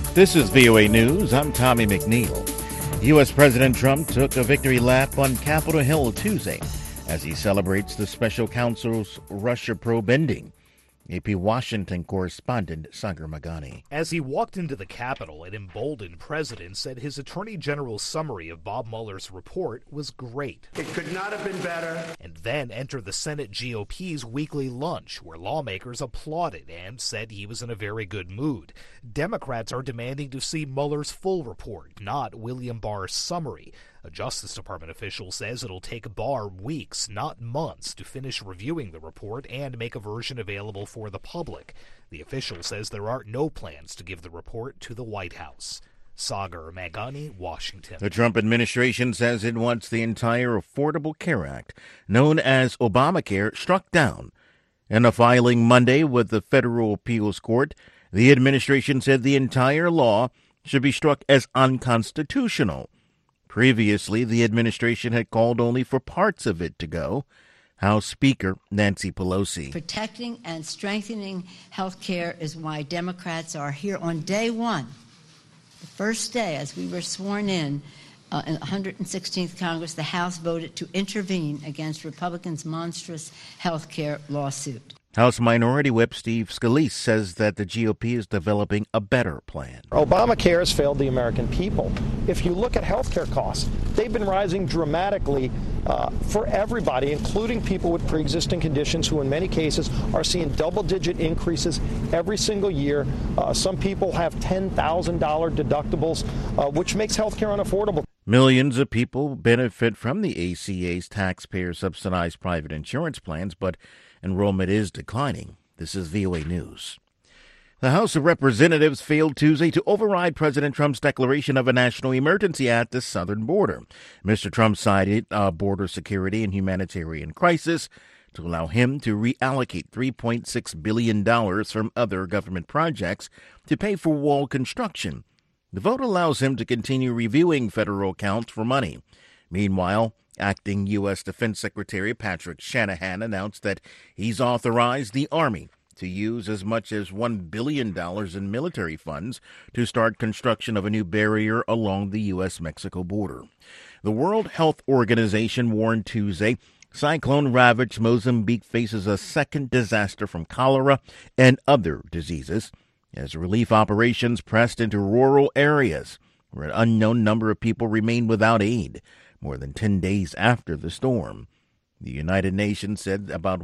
This is VOA News. I'm Tommy McNeil. U.S. President Trump took a victory lap on Capitol Hill Tuesday as he celebrates the special counsel's Russia probe ending. AP Washington correspondent Sagar Magani. As he walked into the Capitol, an emboldened president said his Attorney General's summary of Bob Mueller's report was great. It could not have been better. And then entered the Senate GOP's weekly lunch, where lawmakers applauded and said he was in a very good mood. Democrats are demanding to see Mueller's full report, not William Barr's summary. A Justice Department official says it'll take Barr weeks, not months, to finish reviewing the report and make a version available for the public. The official says there are no plans to give the report to the White House. Sagar Magani, Washington. The Trump administration says it wants the entire Affordable Care Act, known as Obamacare, struck down. In a filing Monday with the Federal Appeals Court, the administration said the entire law should be struck as unconstitutional. Previously, the administration had called only for parts of it to go. House Speaker Nancy Pelosi. Protecting and strengthening health care is why Democrats are here on day one, the first day as we were sworn in the 116th Congress. The House voted to intervene against Republicans' monstrous health care lawsuit. House Minority Whip Steve Scalise says that the GOP is developing a better plan. Obamacare has failed the American people. If you look at health care costs, they've been rising dramatically for everybody, including people with pre-existing conditions who in many cases are seeing double-digit increases every single year. Some people have $10,000 deductibles, which makes health care unaffordable. Millions of people benefit from the ACA's taxpayer-subsidized private insurance plans, but enrollment is declining. This is VOA News. The House of Representatives failed Tuesday to override President Trump's declaration of a national emergency at the southern border. Mr. Trump cited border security and humanitarian crisis to allow him to reallocate $3.6 billion from other government projects to pay for wall construction. The vote allows him to continue reviewing federal accounts for money. Meanwhile, Acting U.S. Defense Secretary Patrick Shanahan announced that he's authorized the Army to use as much as $1 billion in military funds to start construction of a new barrier along the U.S.-Mexico border. The World Health Organization warned Tuesday cyclone-ravaged Mozambique faces a second disaster from cholera and other diseases as relief operations pressed into rural areas where an unknown number of people remain without aid more than 10 days after the storm. The United Nations said about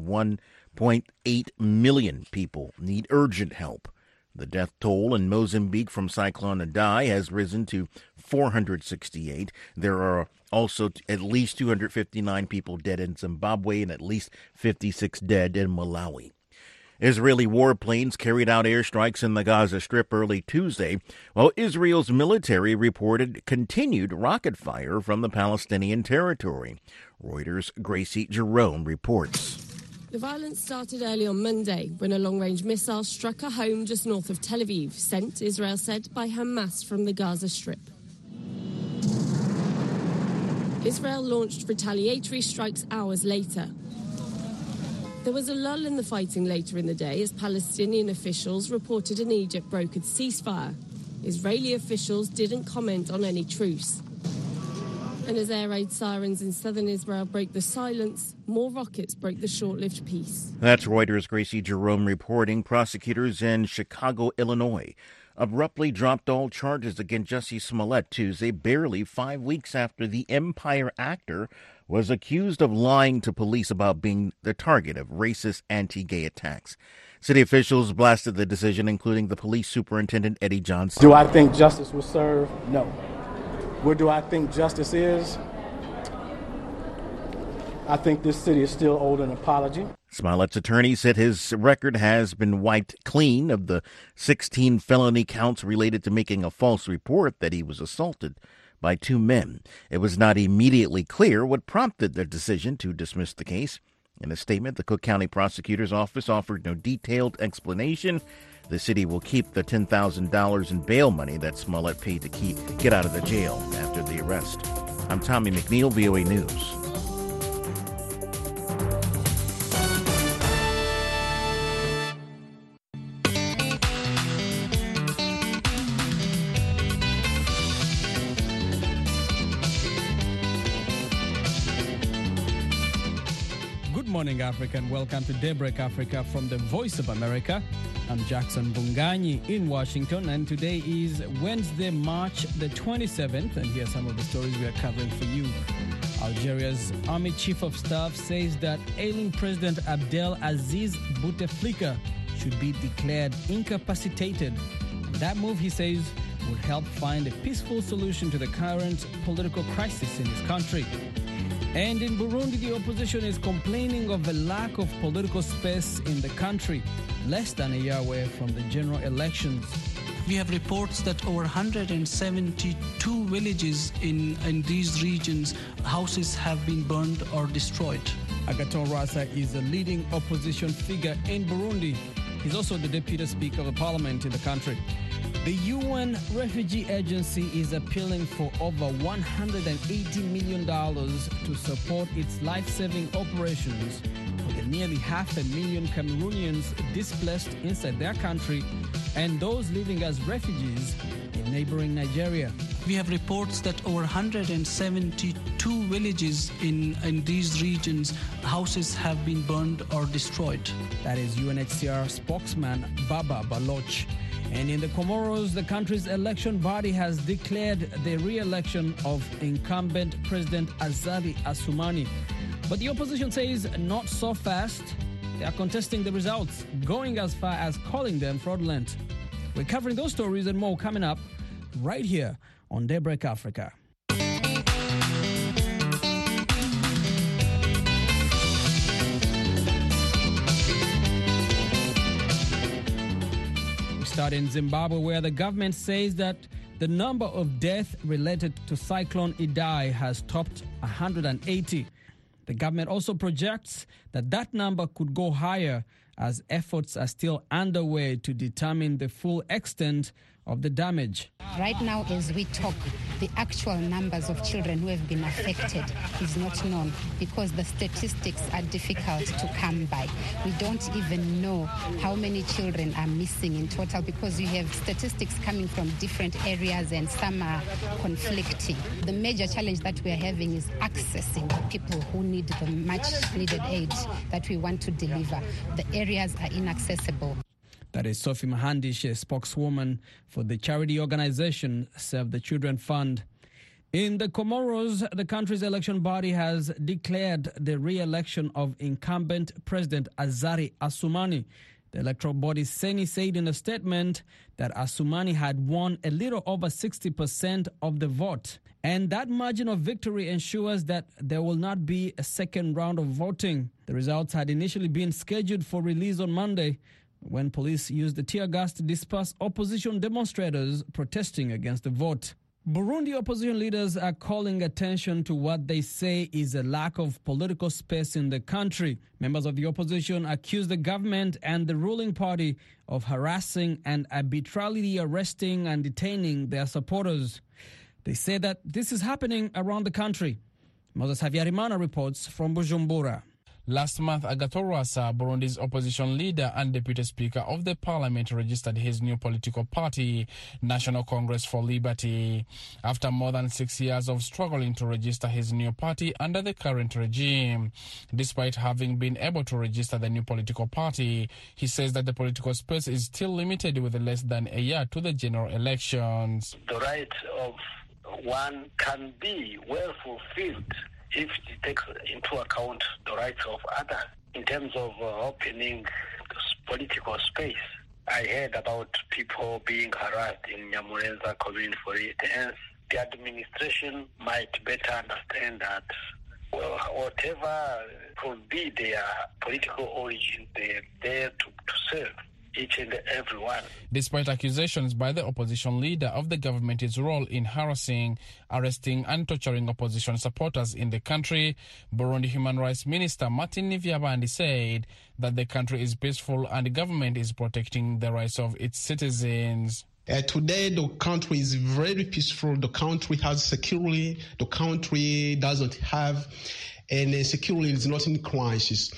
1.8 million people need urgent help. The death toll in Mozambique from Cyclone Idai has risen to 468. There are also at least 259 people dead in Zimbabwe and at least 56 dead in Malawi. Israeli warplanes carried out airstrikes in the Gaza Strip early Tuesday, while Israel's military reported continued rocket fire from the Palestinian territory. Reuters' Gracie Jerome reports. The violence started early on Monday when a long-range missile struck a home just north of Tel Aviv, sent, Israel said, by Hamas from the Gaza Strip. Israel launched retaliatory strikes hours later. There was a lull in the fighting later in the day as Palestinian officials reported an Egypt-brokered ceasefire. Israeli officials didn't comment on any truce. And as air raid sirens in southern Israel broke the silence, more rockets broke the short-lived peace. That's Reuters' Gracie Jerome reporting. Prosecutors in Chicago, Illinois, abruptly dropped all charges against Jussie Smollett Tuesday, barely 5 weeks after the Empire actor was accused of lying to police about being the target of racist anti-gay attacks. City officials blasted the decision, including the police superintendent, Eddie Johnson. Do I think justice was served? No. Where do I think justice is? I think this city is still owed an apology. Smollett's attorney said his record has been wiped clean of the 16 felony counts related to making a false report that he was assaulted by two men. It was not immediately clear what prompted the decision to dismiss the case. In a statement, the Cook County Prosecutor's Office offered no detailed explanation. The city will keep the $10,000 in bail money that Smollett paid to get out of the jail after the arrest. I'm Tommy McNeil, VOA News. morning, Africa, and welcome to Daybreak Africa from the Voice of America. I'm Jackson Bunganyi in Washington, and today is Wednesday, March the 27th, and here are some of the stories we are covering for you. Algeria's Army Chief of Staff says that ailing President Abdel Aziz Bouteflika should be declared incapacitated. That move, he says, would help find a peaceful solution to the current political crisis in his country. And in Burundi, the opposition is complaining of a lack of political space in the country, less than a year away from the general elections. We have reports that over 172 villages in these regions, houses have been burned or destroyed. Agathon Rwasa is a leading opposition figure in Burundi. He's also the deputy speaker of the parliament in the country. The UN Refugee Agency is appealing for over $180 million to support its life-saving operations for the nearly 500,000 Cameroonians displaced inside their country and those living as refugees in neighboring Nigeria. We have reports that over 172 villages in these regions, houses have been burned or destroyed. That is UNHCR spokesman Baba Baloch. And in the Comoros, the country's election body has declared the re-election of incumbent President Azali Assoumani. But the opposition says not so fast. They are contesting the results, going as far as calling them fraudulent. We're covering those stories and more coming up right here on Daybreak Africa. Start in Zimbabwe, where the government says that the number of deaths related to Cyclone Idai has topped 180. The government also projects that that number could go higher as efforts are still underway to determine the full extent of the damage. Right now, as we talk, the actual numbers of children who have been affected is not known because the statistics are difficult to come by. We don't even know how many children are missing in total because you have statistics coming from different areas and some are conflicting. The major challenge that we are having is accessing the people who need the much needed aid that we want to deliver. The areas are inaccessible. That is Sophie Mahandish, a spokeswoman for the charity organization Save the Children Fund. In the Comoros, the country's election body has declared the re-election of incumbent President Azali Assoumani. The electoral body Seni said in a statement that Assoumani had won a little over 60% of the vote. And that margin of victory ensures that there will not be a second round of voting. The results had initially been scheduled for release on Monday, when police used the tear gas to disperse opposition demonstrators protesting against the vote. Burundi opposition leaders are calling attention to what they say is a lack of political space in the country. Members of the opposition accuse the government and the ruling party of harassing and arbitrarily arresting and detaining their supporters. They say that this is happening around the country. Moses Havyarimana reports from Bujumbura. Last month, Agathon Rwasa, Burundi's opposition leader and deputy speaker of the parliament, registered his new political party, National Congress for Liberty. After more than 6 years of struggling to register his new party under the current regime, despite having been able to register the new political party, he says that the political space is still limited with less than a year to the general elections. The right of one can be well fulfilled if it takes into account the rights of others in terms of opening this political space. I heard about people being harassed in Nyamurenza community, for instance. The administration might better understand that whatever could be their political origin, they're there to serve each and everyone. Despite accusations by the opposition leader of the government's role in harassing, arresting and torturing opposition supporters in the country, Burundi Human Rights Minister Martin Nivyabandi said that the country is peaceful and the government is protecting the rights of its citizens. Today, the country is very peaceful. The country has security. The country doesn't have, and security is not in crisis.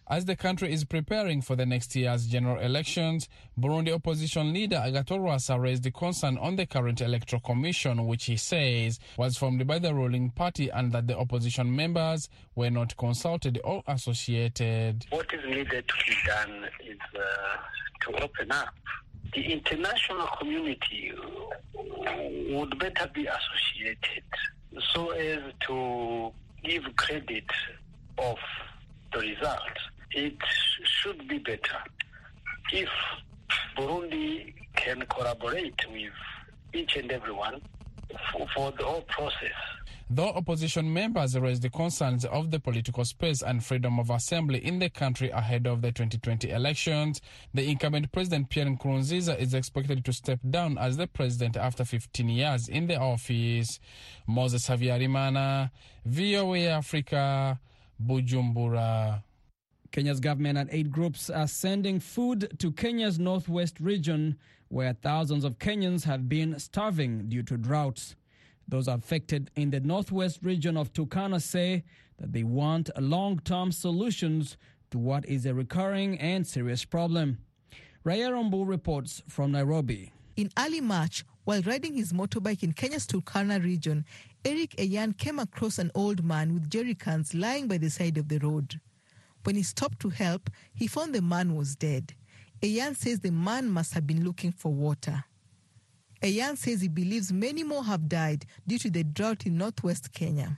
As the country is preparing for the next year's general elections, Burundi opposition leader Agathon Rwasa raised the concern on the current electoral commission, which he says was formed by the ruling party and that the opposition members were not consulted or associated. What is needed to be done is to open up. The international community would better be associated so as to give credit of the result. It should be better if Burundi can collaborate with each and everyone for the whole process. Though opposition members raised the concerns of the political space and freedom of assembly in the country ahead of the 2020 elections, the incumbent President Pierre Nkurunziza is expected to step down as the president after 15 years in the office. Moses Havyarimana, VOA Africa, Bujumbura. Kenya's government and aid groups are sending food to Kenya's northwest region, where thousands of Kenyans have been starving due to droughts. Those affected in the northwest region of Turkana say that they want long-term solutions to what is a recurring and serious problem. Raya Rombu reports from Nairobi. In early March, while riding his motorbike in Kenya's Turkana region, Eric Eyan came across an old man with jerry cans lying by the side of the road. When he stopped to help, he found the man was dead. Eyan says the man must have been looking for water. Eyan says he believes many more have died due to the drought in northwest Kenya.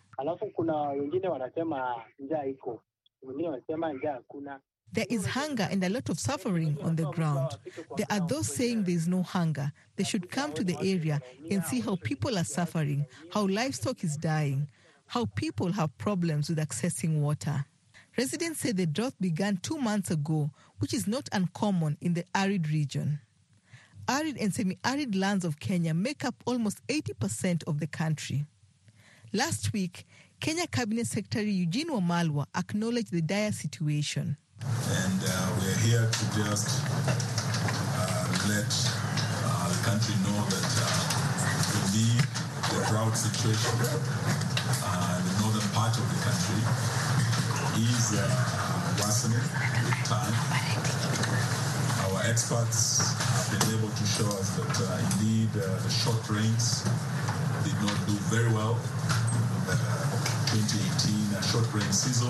There is hunger and a lot of suffering on the ground. There are those saying there is no hunger. They should come to the area and see how people are suffering, how livestock is dying, how people have problems with accessing water. Residents say the drought began 2 months ago, which is not uncommon in the arid region. Arid and semi-arid lands of Kenya make up almost 80% of the country. Last week, Kenya Cabinet Secretary Eugene Wamalwa acknowledged the dire situation. And we're here to just let the country know that indeed the drought situation in the northern part of the country is worsening with time. Our experts have been able to show us that indeed the short rains did not do very well in the 2018 short rain season.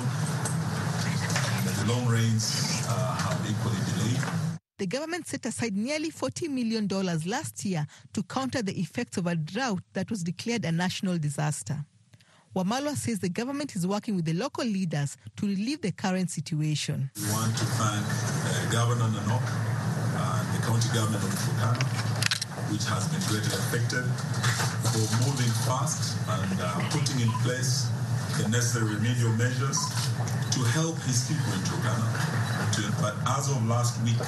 The long rains have equally delayed. The government set aside nearly $40 million last year to counter the effects of a drought that was declared a national disaster. Wamalwa says the government is working with the local leaders to relieve the current situation. We want to thank Governor Nanok and the county government of Turkana, which has been greatly affected, for moving fast and putting in place the necessary remedial measures to help his people in Turkana. But as of last week,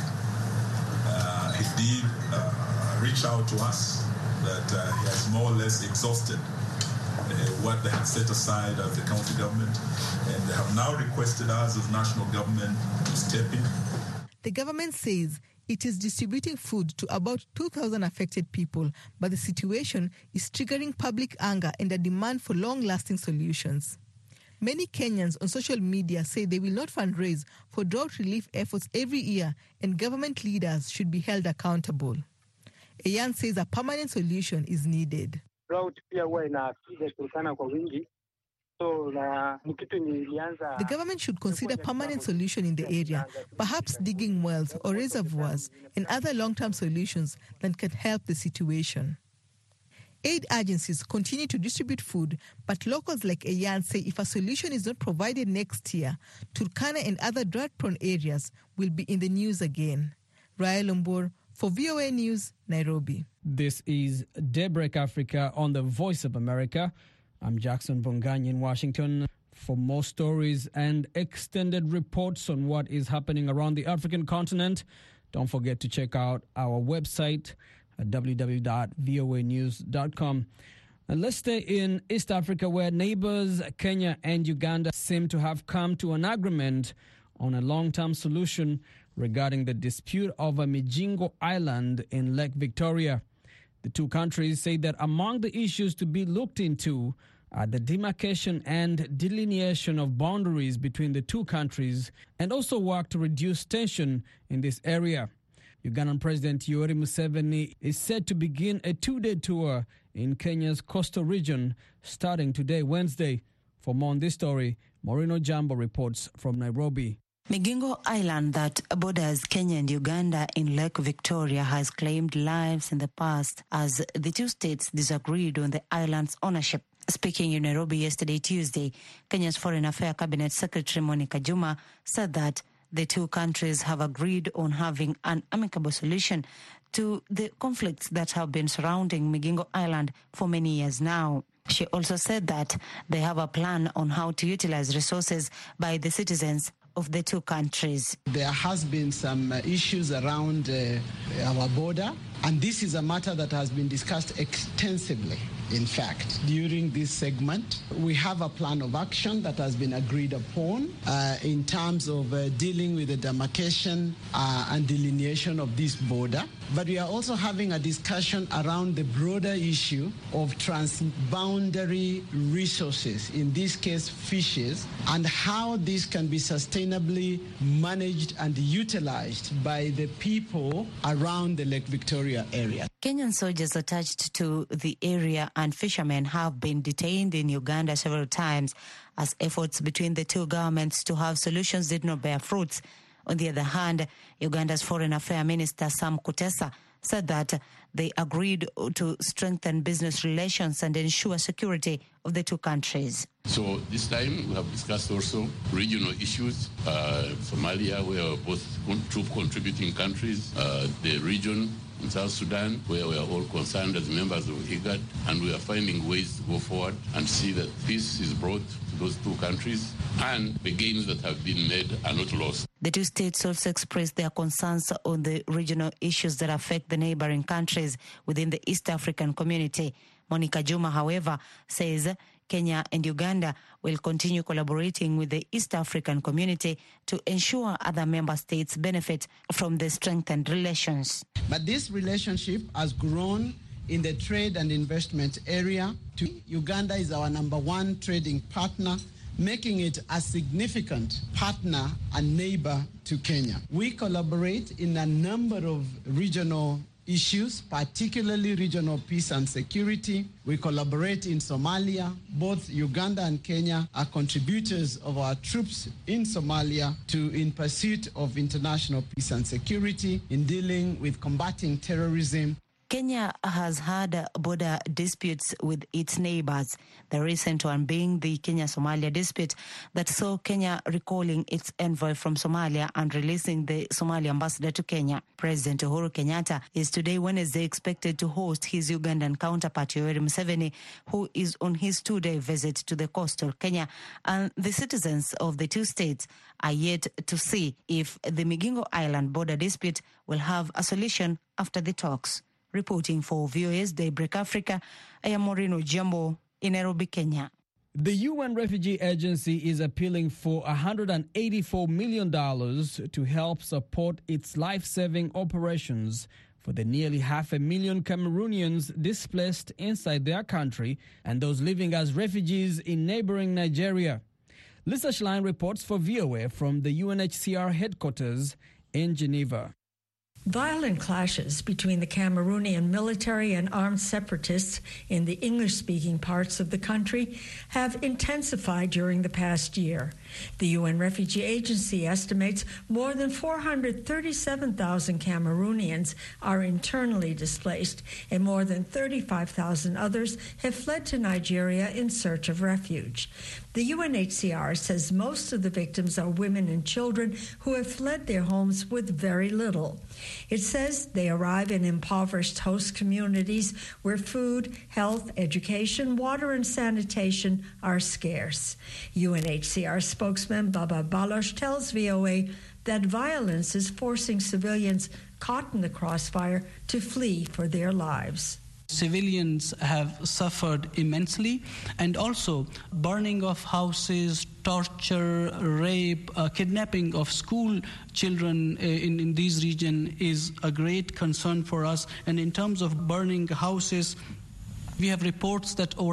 he did reach out to us that he has more or less exhausted what they had set aside as the county government, and they have now requested us as national government to step in. The government says it is distributing food to about 2,000 affected people, but the situation is triggering public anger and a demand for long-lasting solutions. Many Kenyans on social media say they will not fundraise for drought relief efforts every year, and government leaders should be held accountable. Eyan says a permanent solution is needed. The government should consider permanent solution in the area, perhaps digging wells or reservoirs and other long-term solutions that can help the situation. Aid agencies continue to distribute food, but locals like Eyan say if a solution is not provided next year, Turkana and other drought-prone areas will be in the news again. Raya Lombor for VOA News, Nairobi. This is Daybreak Africa on the Voice of America. I'm Jackson Bongani in Washington. For more stories and extended reports on what is happening around the African continent, don't forget to check out our website at www.voanews.com. And let's stay in East Africa, where neighbors Kenya and Uganda seem to have come to an agreement on a long-term solution regarding the dispute over Mijingo Island in Lake Victoria. The two countries say that among the issues to be looked into at the demarcation and delineation of boundaries between the two countries and also work to reduce tension in this area. Ugandan President Yoweri Museveni is set to begin a 2-day tour in Kenya's coastal region starting today, Wednesday. For more on this story, Maureen Ojambo reports from Nairobi. Migingo Island that borders Kenya and Uganda in Lake Victoria has claimed lives in the past as the two states disagreed on the island's ownership. Speaking in Nairobi yesterday, Tuesday, Kenya's Foreign Affairs Cabinet Secretary Monica Juma said that the two countries have agreed on having an amicable solution to the conflicts that have been surrounding Migingo Island for many years now. She also said that they have a plan on how to utilize resources by the citizens of the two countries. There has been some issues around our border, and this is a matter that has been discussed extensively. In fact, during this segment, we have a plan of action that has been agreed upon in terms of dealing with the demarcation and delineation of this border. But we are also having a discussion around the broader issue of transboundary resources, in this case fishes, and how this can be sustainably managed and utilized by the people around the Lake Victoria area. Kenyan soldiers attached to the area and fishermen have been detained in Uganda several times as efforts between the two governments to have solutions did not bear fruits. On the other hand, Uganda's Foreign Affairs Minister Sam Kutesa said that they agreed to strengthen business relations and ensure security of the two countries. So this time we have discussed also regional issues, Somalia, where both troop contributing countries, the region in South Sudan, where we are all concerned as members of IGAD, and we are finding ways to go forward and see that peace is brought to those two countries and the gains that have been made are not lost. The two states also expressed their concerns on the regional issues that affect the neighboring countries within the East African community. Monica Juma, however, says Kenya and Uganda will continue collaborating with the East African community to ensure other member states benefit from the strengthened relations. But this relationship has grown in the trade and investment area. Uganda is our #1 trading partner, making it a significant partner and neighbor to Kenya. We collaborate in a number of regional issues, particularly regional peace and security. We collaborate in Somalia. Both Uganda and Kenya are contributors of our troops in Somalia in pursuit of international peace and security, in dealing with combating terrorism. Kenya has had border disputes with its neighbors, the recent one being the Kenya-Somalia dispute that saw Kenya recalling its envoy from Somalia and releasing the Somali ambassador to Kenya. President Uhuru Kenyatta is today, Wednesday, expected to host his Ugandan counterpart Yoweri Museveni, who is on his 2-day visit to the coastal Kenya, and the citizens of the two states are yet to see if the Migingo Island border dispute will have a solution after the talks. Reporting for VOA's Daybreak Africa, I am Maureen Ojambo in Nairobi, Kenya. The UN Refugee Agency is appealing for $184 million to help support its life-saving operations for the nearly 500,000 Cameroonians displaced inside their country and those living as refugees in neighboring Nigeria. Lisa Schlein reports for VOA from the UNHCR headquarters in Geneva. Violent clashes between the Cameroonian military and armed separatists in the English-speaking parts of the country have intensified during the past year. The UN Refugee Agency estimates more than 437,000 Cameroonians are internally displaced, and more than 35,000 others have fled to Nigeria in search of refuge. The UNHCR says most of the victims are women and children who have fled their homes with very little. It says they arrive in impoverished host communities where food, health, education, water, and sanitation are scarce. UNHCR spokesman Baba Baloch tells VOA that violence is forcing civilians caught in the crossfire to flee for their lives. Civilians have suffered immensely, and also burning of houses, torture, rape, kidnapping of school children in this region is a great concern for us. And in terms of burning houses, We have reports that over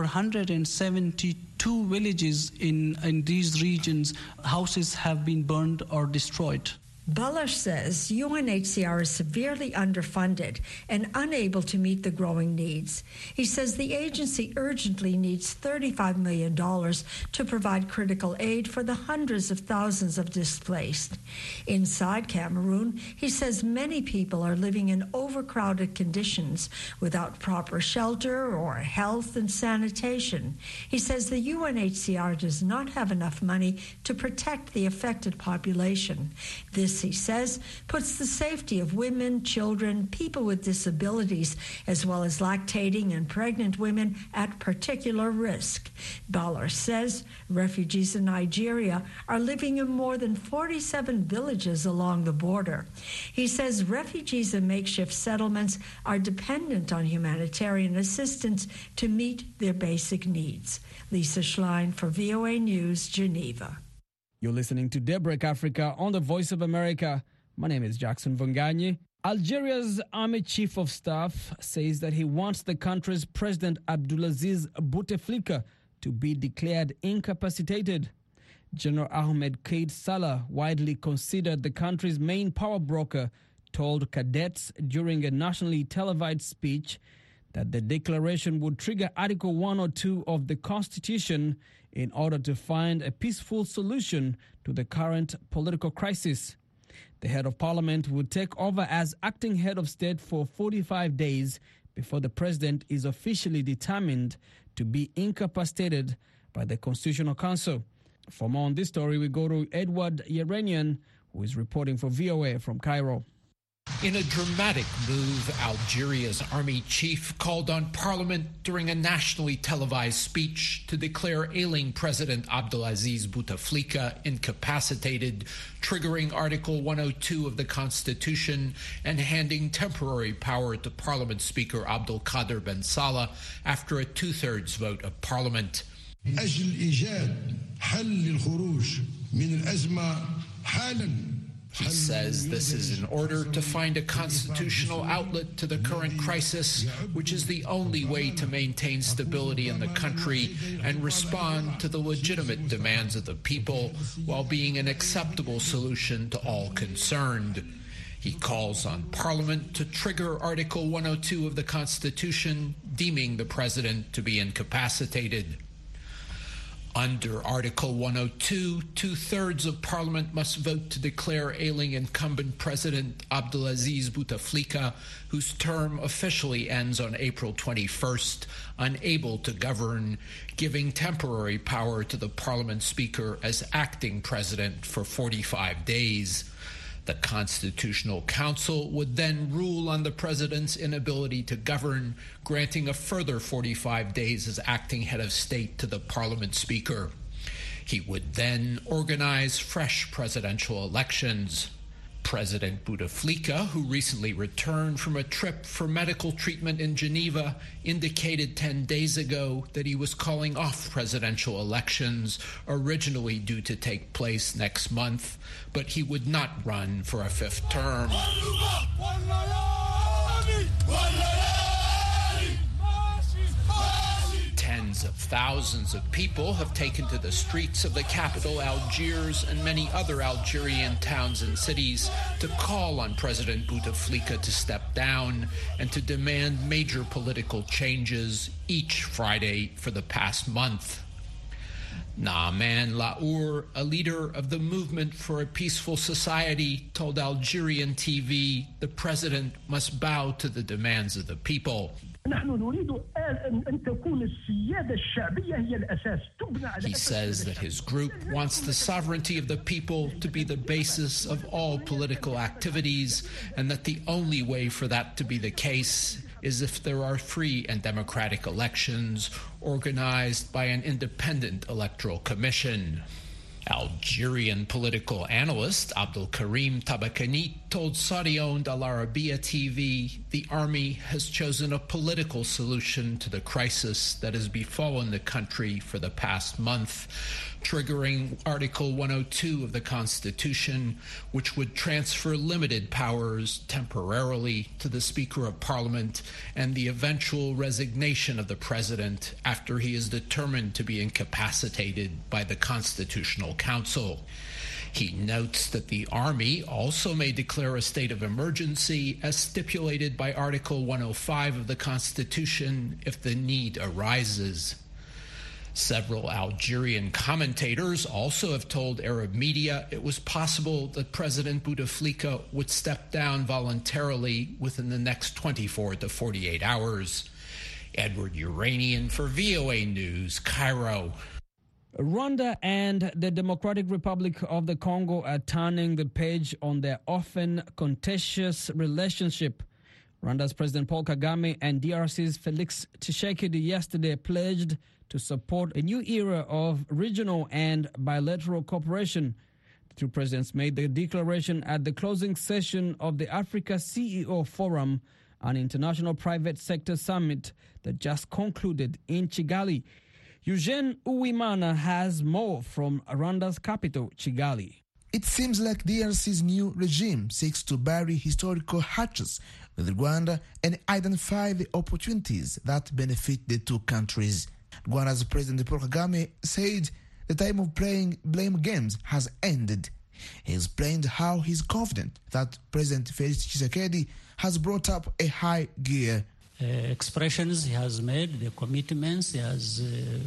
172 villages in these regions, houses have been burned or destroyed. Balash says UNHCR is severely underfunded and unable to meet the growing needs. He says the agency urgently needs $35 million to provide critical aid for the hundreds of thousands of displaced. Inside Cameroon, he says many people are living in overcrowded conditions without proper shelter or health and sanitation. He says the UNHCR does not have enough money to protect the affected population. This, he says, puts the safety of women, children, people with disabilities, as well as lactating and pregnant women at particular risk. Ballar says refugees in Nigeria are living in more than 47 villages along the border. He says refugees in makeshift settlements are dependent on humanitarian assistance to meet their basic needs. Lisa Schlein for VOA News, Geneva. You're listening to Daybreak Africa on the Voice of America. My name is Jackson Vunganyi. Algeria's Army Chief of Staff says that he wants the country's President Abdulaziz Bouteflika to be declared incapacitated. General Ahmed Kaid Salah, widely considered the country's main power broker, told cadets during a nationally televised speech that the declaration would trigger Article 102 of the Constitution in order to find a peaceful solution to the current political crisis. The head of parliament would take over as acting head of state for 45 days before the president is officially determined to be incapacitated by the Constitutional Council. For more on this story, we go to Edward Yeranian, who is reporting for VOA from Cairo. In a dramatic move, Algeria's army chief called on parliament during a nationally televised speech to declare ailing President Abdelaziz Bouteflika incapacitated, triggering Article 102 of the Constitution and handing temporary power to Parliament Speaker Abdelkader Ben Salah after a two-thirds vote of parliament. He says this is in order to find a constitutional outlet to the current crisis, which is the only way to maintain stability in the country and respond to the legitimate demands of the people while being an acceptable solution to all concerned. He calls on Parliament to trigger Article 102 of the Constitution, deeming the president to be incapacitated. Under Article 102, two-thirds of Parliament must vote to declare ailing incumbent President Abdelaziz Bouteflika, whose term officially ends on April 21st, unable to govern, giving temporary power to the Parliament Speaker as acting president for 45 days. The Constitutional Council would then rule on the president's inability to govern, granting a further 45 days as acting head of state to the Parliament Speaker. He would then organize fresh presidential elections. President Bouteflika, who recently returned from a trip for medical treatment in Geneva, indicated 10 days ago that he was calling off presidential elections, originally due to take place next month, but he would not run for a fifth term. Tens of thousands of people have taken to the streets of the capital, Algiers, and many other Algerian towns and cities to call on President Bouteflika to step down and to demand major political changes each Friday for the past month. Naaman Laour, a leader of the Movement for a Peaceful Society, told Algerian TV the president must bow to the demands of the people. He says that his group wants the sovereignty of the people to be the basis of all political activities, and that the only way for that to be the case is if there are free and democratic elections organized by an independent electoral commission. Algerian political analyst Abdel Karim Tabakani told Saudi-owned Al Arabiya TV the army has chosen a political solution to the crisis that has befallen the country for the past month, triggering Article 102 of the Constitution, which would transfer limited powers temporarily to the Speaker of Parliament and the eventual resignation of the President after he is determined to be incapacitated by the Constitutional Council. He notes that the Army also may declare a state of emergency as stipulated by Article 105 of the Constitution if the need arises. Several Algerian commentators also have told Arab media it was possible that President Bouteflika would step down voluntarily within the next 24 to 48 hours. Edward Uranian for VOA News, Cairo. Rwanda and the Democratic Republic of the Congo are turning the page on their often contentious relationship. Rwanda's President Paul Kagame and DRC's Felix Tshisekedi yesterday pledged to support a new era of regional and bilateral cooperation. The two presidents made the declaration at the closing session of the Africa CEO Forum, an international private sector summit that just concluded in Kigali. Eugene Uwimana has more from Rwanda's capital, Kigali. It seems like DRC's new regime seeks to bury historical hatches with Rwanda and identify the opportunities that benefit the two countries. Rwanda's President Paul Kagame said the time of playing blame games has ended. He explained how he's confident that President Felix Tshisekedi has brought up a high gear. Expressions he has made, the commitments he has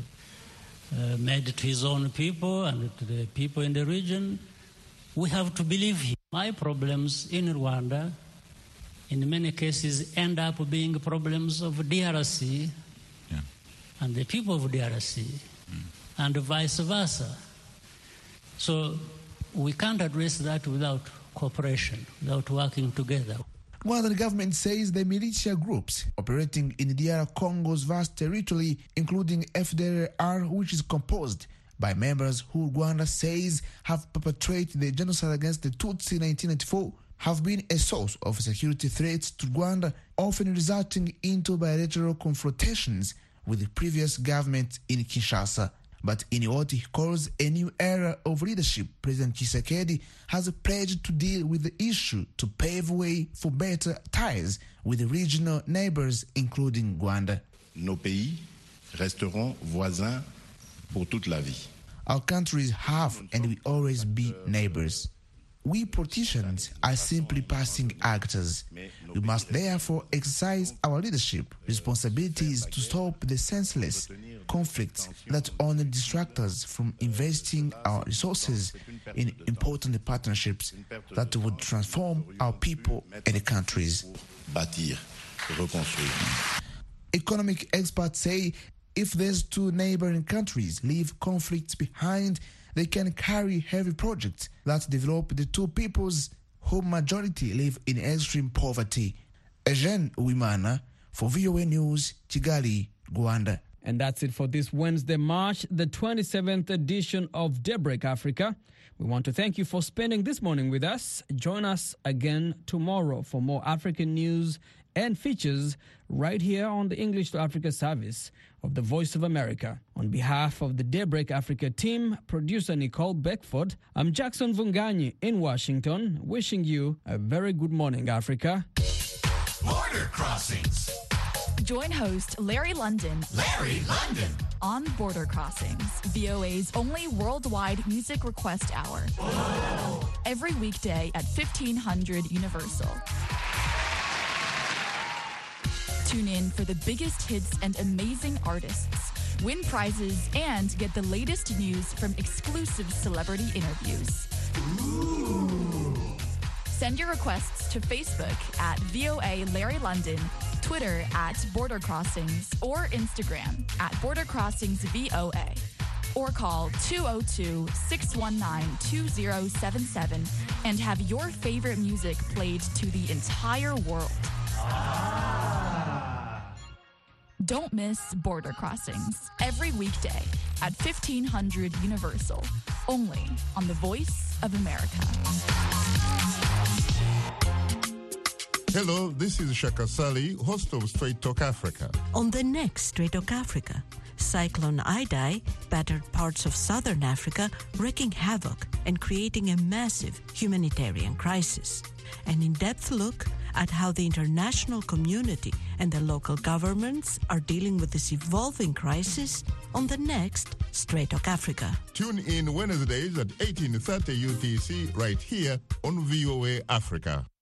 made to his own people and to the people in the region, we have to believe him. My problems in Rwanda, in many cases, end up being problems of DRC and the people of DRC, and vice versa. So we can't address that without cooperation, without working together. While the government says the militia groups operating in DR Congo's vast territory, including FDLR, which is composed by members who Rwanda says have perpetrated the genocide against the Tutsi in 1994, have been a source of security threats to Rwanda, often resulting into bilateral confrontations with the previous government in Kinshasa. But in what he calls a new era of leadership, President Tshisekedi has pledged to deal with the issue to pave way for better ties with the regional neighbors, including Rwanda. Nos pays resteront voisins pour toute la vie. Our countries have and will always be neighbors. We politicians are simply passing actors. We must therefore exercise our leadership responsibilities to stop the senseless conflicts that only distract us from investing our resources in important partnerships that would transform our people and the countries. Bâtir, reconstruire. Economic experts say if these two neighboring countries leave conflicts behind, they can carry heavy projects that develop the two peoples whose majority live in extreme poverty. Eugene Uwimana for VOA News, Kigali, Rwanda. And that's it for this Wednesday, March the 27th edition of Daybreak Africa. We want to thank you for spending this morning with us. Join us again tomorrow for more African news and features right here on the English to Africa service of the Voice of America. On behalf of the Daybreak Africa team, producer Nicole Beckford, I'm Jackson Vunganyi in Washington, wishing you a very good morning, Africa. Border Crossings. Join host Larry London on Border Crossings, VOA's only worldwide music request hour. Whoa. Every weekday at 1500 Universal. Tune in for the biggest hits and amazing artists, win prizes, and get the latest news from exclusive celebrity interviews. Ooh. Send your requests to Facebook at VOA Larry London, Twitter at Border Crossings, or Instagram at Border Crossings VOA. Or call 202-619-2077 and have your favorite music played to the entire world. Don't miss Border Crossings every weekday at 1500 Universal, only on the Voice of America. Hello, this is Shaka Sali, host of Straight Talk Africa. On the next Straight Talk Africa, Cyclone Idai battered parts of southern Africa, wreaking havoc and creating a massive humanitarian crisis. An in-depth look at how the international community and the local governments are dealing with this evolving crisis on the next Straight Talk Africa. Tune in Wednesdays at 18:30 UTC right here on VOA Africa.